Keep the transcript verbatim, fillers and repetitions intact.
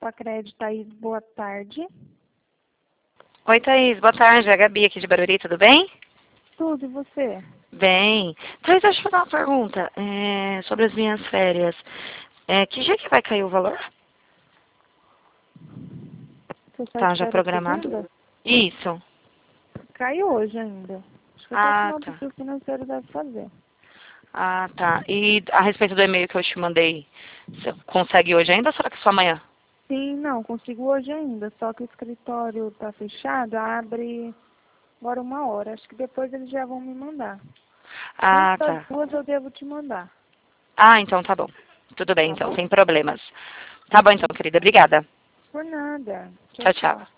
Sacredi, Thaís, boa tarde. Oi, Thaís, boa tarde. É a Gabi aqui de Barueri, tudo bem? Tudo, e você? Bem. Thaís, deixa eu fazer uma pergunta é, sobre as minhas férias. É, que dia que vai cair o valor? Você sai Tá de já férias programado? segunda? Isso. Cai hoje ainda. Acho que até o Ah, final do tá. seu financeiro deve fazer. Ah, tá. E a respeito do e-mail que eu te mandei, você consegue hoje ainda ou será que só amanhã? Sim, não, consigo hoje ainda. Só que o escritório tá fechado, abre agora uma hora. Acho que depois eles já vão me mandar. Antes Ah, das tá. duas eu devo te mandar. Ah, então tá bom. Tudo bem, Tá então, bom? sem problemas. Tá bom, então, querida. Obrigada. Por nada. Tchau, Tchau, tchau. tchau.